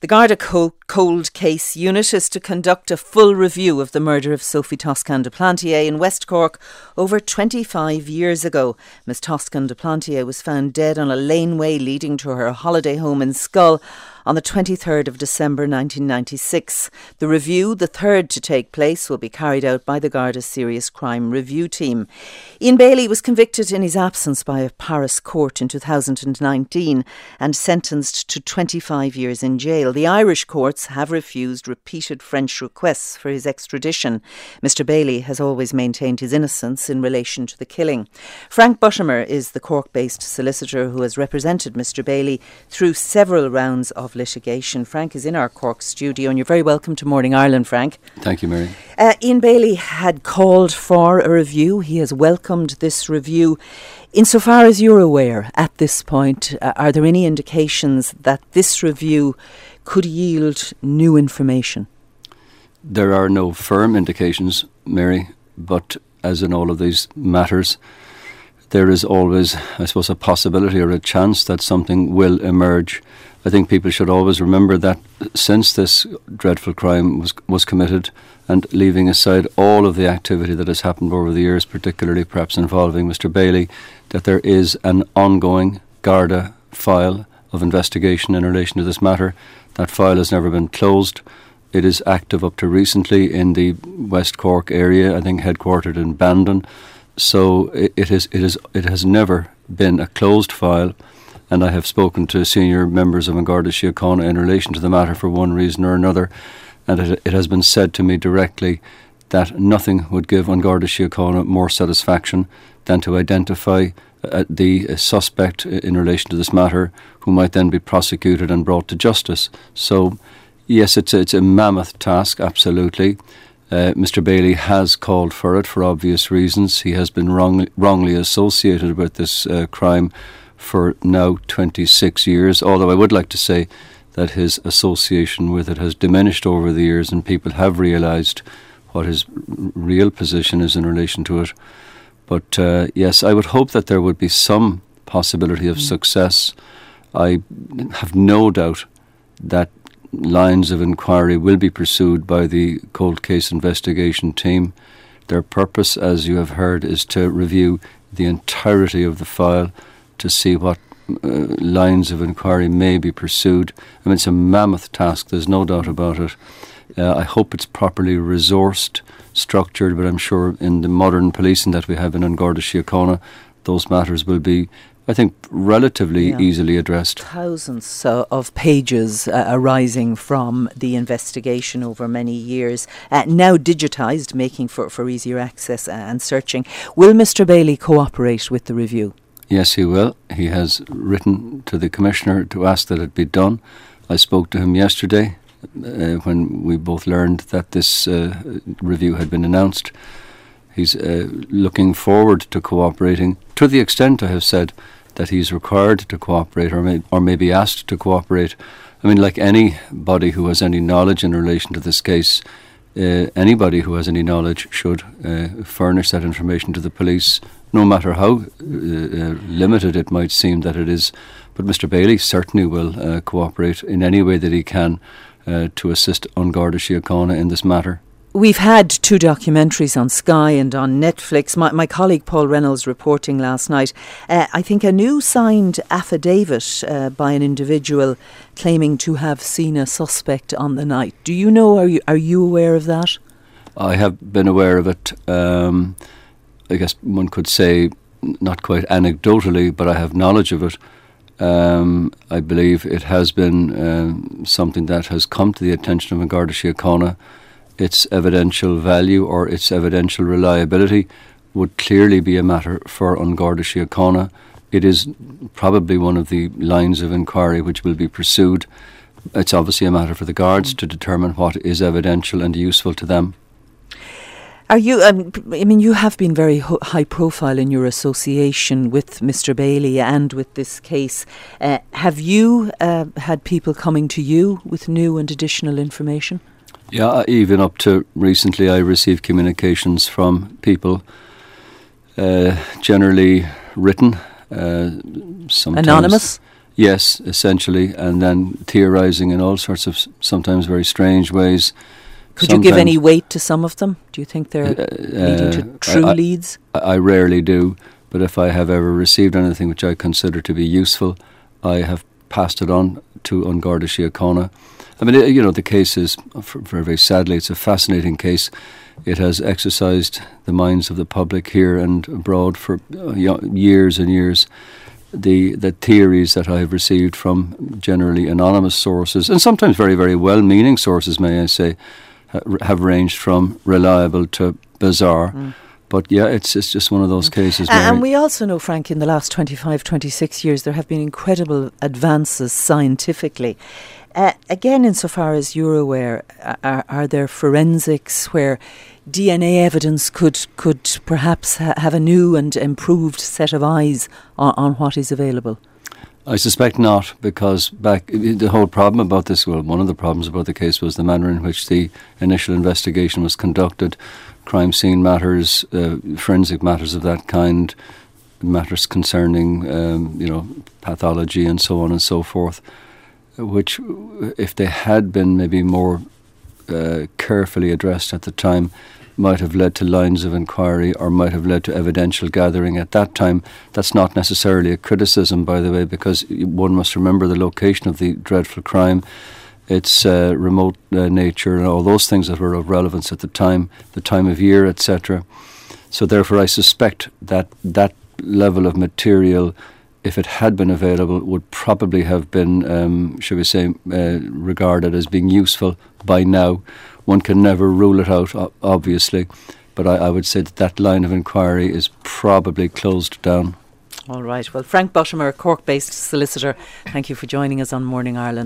The Garda Cold Case Unit is to conduct a full review of the murder of Sophie Toscan de Plantier in West Cork over 25 years ago. Miss Toscan de Plantier was found dead on a laneway leading to her holiday home in Schull on the 23rd of December 1996. The review, the third to take place, will be carried out by the Garda Serious Crime Review Team. Ian Bailey was convicted in his absence by a Paris court in 2019 and sentenced to 25 years in jail. The Irish courts have refused repeated French requests for his extradition. Mr Bailey has always maintained his innocence in relation to the killing. Frank Buttimer is the Cork-based solicitor who has represented Mr Bailey through several rounds of litigation. Frank is in our Cork studio, and you're very welcome to Morning Ireland, Frank. Thank you, Mary. Ian Bailey had called for a review. He has welcomed this review. Insofar as you're aware at this point, are there any indications that this review could yield new information? There are no firm indications, Mary, but as in all of these matters, there is always, I suppose, a possibility or a chance that something will emerge. I think people should always remember that since this dreadful crime was committed, and leaving aside all of the activity that has happened over the years, particularly perhaps involving Mr Bailey, that there is an ongoing Garda file of investigation in relation to this matter. That file has never been closed. It is active up to recently in the West Cork area, I think headquartered in Bandon. So it has never been a closed file, and I have spoken to senior members of An Garda Síochána in relation to the matter for one reason or another, and it has been said to me directly that nothing would give An Garda Síochána more satisfaction than to identify the suspect in relation to this matter, who might then be prosecuted and brought to justice. So, yes, it's a mammoth task, absolutely. Mr Bailey has called for it for obvious reasons. He has been wrongly associated with this crime for now 26 years, although I would like to say that his association with it has diminished over the years, and people have realised what his real position is in relation to it. But yes, I would hope that there would be some possibility of success. I have no doubt that lines of inquiry will be pursued by the cold case investigation team. Their purpose, as you have heard, is to review the entirety of the file to see what lines of inquiry may be pursued. I mean, it's a mammoth task, there's no doubt about it. I hope it's properly resourced, structured, but I'm sure in the modern policing that we have in An Garda Síochána, those matters will be, I think, relatively easily addressed. Thousands of pages arising from the investigation over many years, now digitised, making for easier access and searching. Will Mr Bailey cooperate with the review? Yes, he will. He has written to the Commissioner to ask that it be done. I spoke to him yesterday when we both learned that this review had been announced. He's looking forward to cooperating, to the extent I have said that he's required to cooperate or may be asked to cooperate. I mean, like anybody who has any knowledge in relation to this case, anybody who has any knowledge should furnish that information to the police, no matter how limited it might seem that it is. But Mr Bailey certainly will cooperate in any way that he can to assist An Garda Síochána in this matter. We've had two documentaries on Sky and on Netflix. My colleague Paul Reynolds reporting last night, I think a new signed affidavit by an individual claiming to have seen a suspect on the night. Do you know, are you aware of that? I have been aware of it, I guess one could say not quite anecdotally, but I have knowledge of it. I believe it has been something that has come to the attention of An Garda Síochána. Its evidential value or its evidential reliability would clearly be a matter for An Garda Síochána. It is probably one of the lines of inquiry which will be pursued. It's obviously a matter for the guards to determine what is evidential and useful to them. Are you? I mean, you have been very high profile in your association with Mr Bailey and with this case. Have you had people coming to you with new and additional information? Yeah, even up to recently, I received communications from people, generally written, sometimes anonymous. Yes, essentially, and then theorising in all sorts of sometimes very strange ways. Could you give any weight to some of them? Do you think they're leading to true leads? I rarely do, but if I have ever received anything which I consider to be useful, I have passed it on to An Garda Síochána. I mean, the case is, very sadly, it's a fascinating case. It has exercised the minds of the public here and abroad for years and years. The theories that I have received from generally anonymous sources, and sometimes very, very well-meaning sources, may I say, have ranged from reliable to bizarre. But yeah, it's just one of those cases. And we also know, Frank, in the last 25, 26 years, there have been incredible advances scientifically. Again, insofar as you're aware, are there forensics where DNA evidence could perhaps have a new and improved set of eyes on what is available? I suspect not, because the whole problem about this, well, one of the problems about the case was the manner in which the initial investigation was conducted. Crime scene matters, forensic matters of that kind, matters concerning, pathology and so on and so forth, which, if they had been maybe more carefully addressed at the time, might have led to lines of inquiry or might have led to evidential gathering at that time. That's not necessarily a criticism, by the way, because one must remember the location of the dreadful crime, its remote nature and all those things that were of relevance at the time of year, etc. So therefore I suspect that that level of material, if it had been available, would probably have been, regarded as being useful by now. One can never rule it out, obviously, but I would say that line of inquiry is probably closed down. All right. Well, Frank Bottomer, Cork-based solicitor, thank you for joining us on Morning Ireland.